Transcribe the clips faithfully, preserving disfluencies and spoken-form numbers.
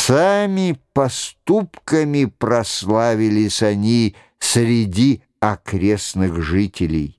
Сами поступками прославились они среди окрестных жителей.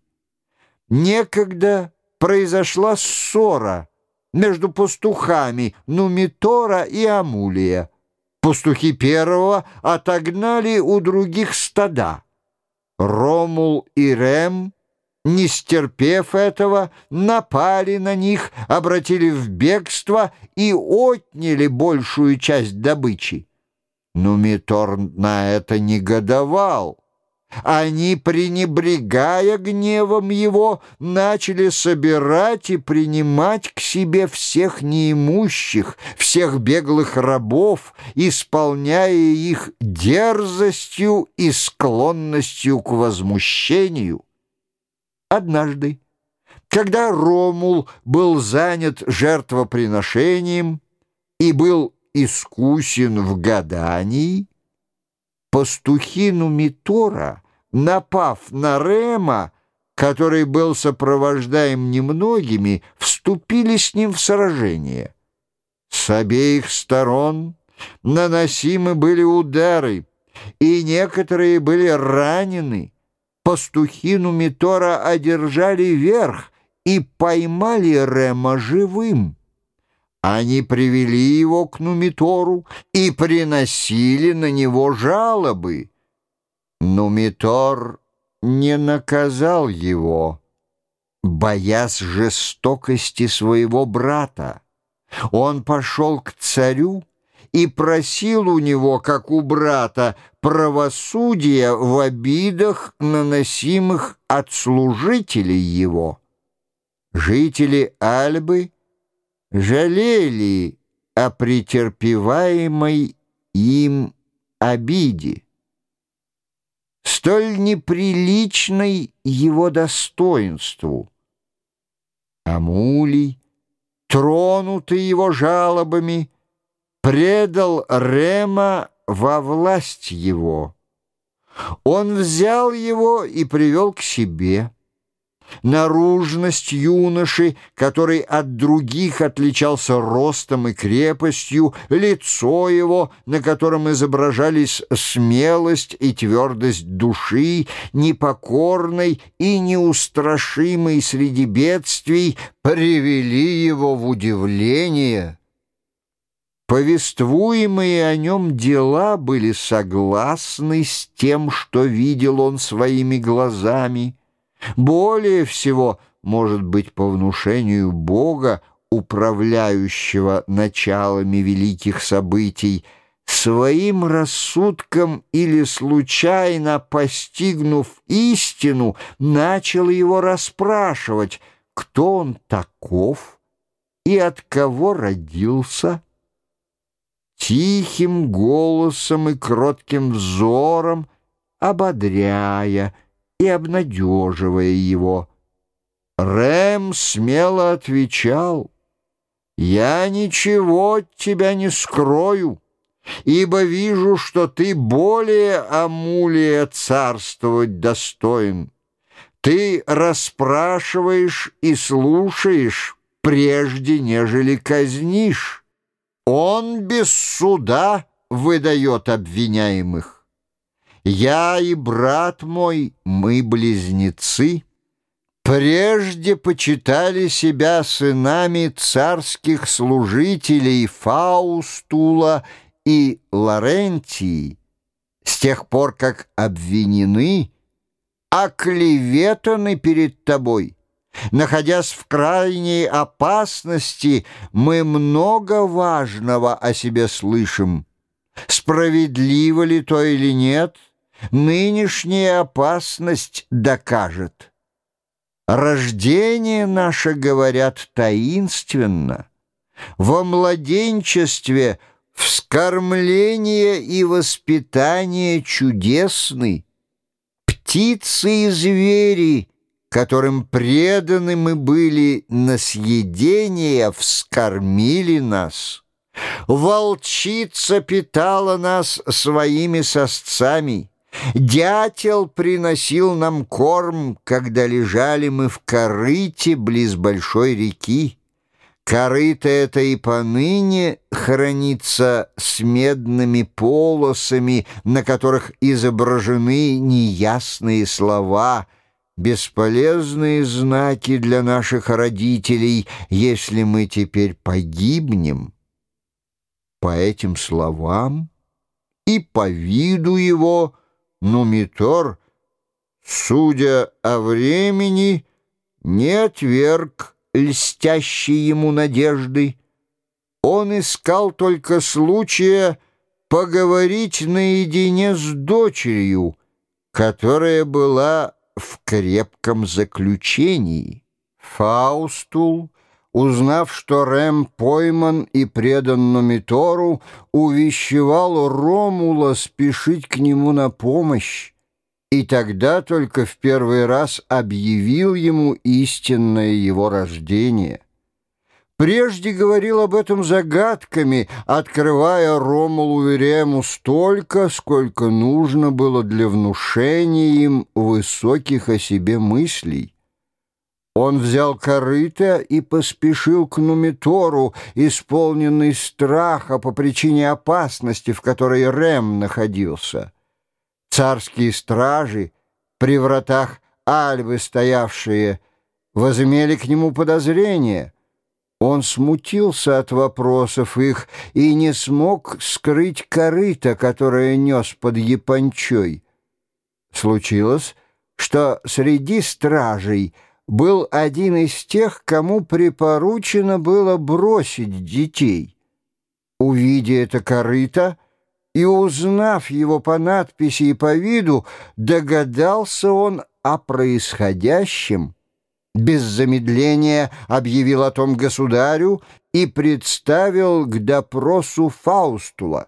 Некогда произошла ссора между пастухами Нумитора и Амулия. Пастухи первого отогнали у других стада. Ромул и Рем, не стерпев этого, напали на них, обратили в бегство и отняли большую часть добычи. Нумитор на это негодовал. Они, пренебрегая гневом его, начали собирать и принимать к себе всех неимущих, всех беглых рабов, исполняя их дерзостью и склонностью к возмущению. Однажды, когда Ромул был занят жертвоприношением и был искусен в гадании, пастухи Нумитора, напав на Рема, который был сопровождаем немногими, вступили с ним в сражение. С обеих сторон наносимы были удары, и некоторые были ранены. Пастухи Нумитора одержали верх и поймали Рема живым. Они привели его к Нумитору и приносили на него жалобы. Нумитор не наказал его, боясь жестокости своего брата. Он пошел к царю и просил у него, как у брата, правосудия в обидах, наносимых от служителей его. Жители Альбы жалели о претерпеваемой им обиде, столь неприличной его достоинству. Амулий, тронутый его жалобами, предал Рема во власть его. Он взял его и привел к себе. Наружность юноши, который от других отличался ростом и крепостью, лицо его, на котором изображались смелость и твердость души, непокорной и неустрашимой среди бедствий, привели его в удивление. Повествуемые о нем дела были согласны с тем, что видел он своими глазами. Более всего, может быть, по внушению Бога, управляющего началами великих событий, своим рассудком или случайно постигнув истину, начал его расспрашивать, кто он таков и от кого родился. Тихим голосом и кротким взором, ободряя и обнадеживая его, Рем смело отвечал: «Я ничего от тебя не скрою, ибо вижу, что ты более Амулия царствовать достоин. Ты расспрашиваешь и слушаешь, прежде нежели казнишь. Он без суда выдает обвиняемых. Я и брат мой, мы близнецы, прежде почитали себя сынами царских служителей Фаустула и Лорентии, с тех пор, как обвинены, оклеветаны перед тобой. Находясь в крайней опасности, мы много важного о себе слышим. Справедливо ли то или нет, нынешняя опасность докажет. Рождение наше, говорят, таинственно. Во младенчестве вскормление и воспитание чудесны. Птицы и звери, которым преданы мы были на съедение, вскормили нас. Волчица питала нас своими сосцами. Дятел приносил нам корм, когда лежали мы в корыте близ большой реки. Корыто это и поныне хранится с медными полосами, на которых изображены неясные слова, бесполезные знаки для наших родителей, если мы теперь погибнем. По этим словам и по виду его Нумитор, судя о времени, не отверг льстящей ему надежды. Он искал только случая поговорить наедине с дочерью, которая была в крепком заключении. Фаустул, узнав, что Рем пойман и предан Нумитору, увещевал Ромула спешить к нему на помощь, и тогда только в первый раз объявил ему истинное его рождение. Прежде говорил об этом загадками, открывая Ромулу и Рему столько, сколько нужно было для внушения им высоких о себе мыслей. Он взял корыто и поспешил к Нумитору, исполненный страха по причине опасности, в которой Рем находился. Царские стражи, при вратах Альбы стоявшие, возымели к нему подозрение. Он смутился от вопросов их и не смог скрыть корыто, которое нес под япончой. Случилось, что среди стражей был один из тех, кому припоручено было бросить детей. Увидя это корыто и узнав его по надписи и по виду, догадался он о происходящем, без замедления объявил о том государю и представил к допросу Фаустула.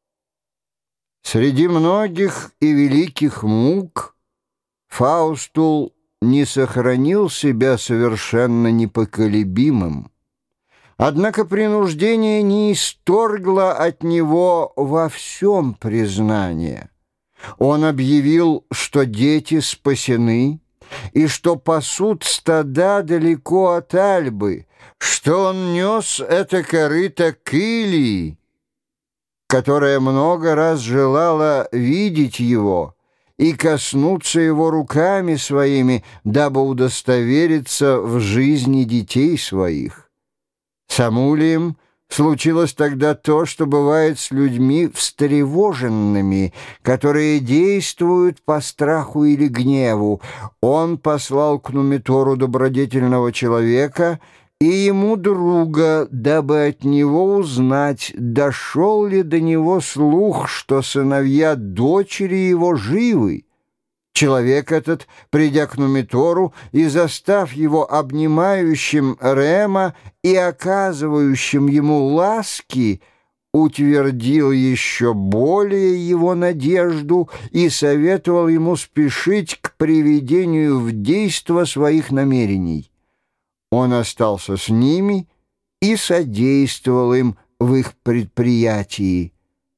Среди многих и великих мук Фаустул не сохранил себя совершенно непоколебимым. Однако принуждение не исторгло от него во всем признание. Он объявил, что дети спасены, и что пасут стада далеко от Альбы, что он нес это корыто к Илии, которая много раз желала видеть его и коснуться его руками своими, дабы удостовериться в жизни детей своих. С Амулием случилось тогда то, что бывает с людьми встревоженными, которые действуют по страху или гневу. Он послал к Нумитору добродетельного человека и ему друга, дабы от него узнать, дошел ли до него слух, что сыновья дочери его живы. Человек этот, придя к Нумитору и застав его обнимающим Рема и оказывающим ему ласки, утвердил еще более его надежду и советовал ему спешить к приведению в действо своих намерений. Он остался с ними и содействовал им в их предприятии.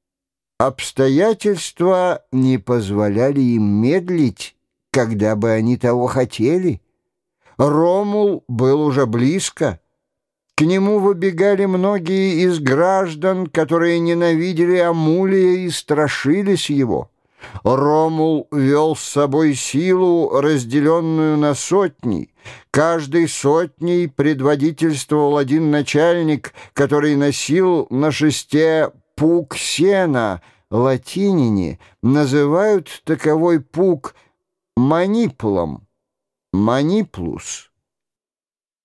Обстоятельства не позволяли им медлить, когда бы они того хотели. Ромул был уже близко. К нему выбегали многие из граждан, которые ненавидели Амулия и страшились его. Ромул вел с собой силу, разделенную на сотни. Каждой сотней предводительствовал один начальник, который носил на шесте пук сена. Латинине называют таковой пук маниплом, маниплус.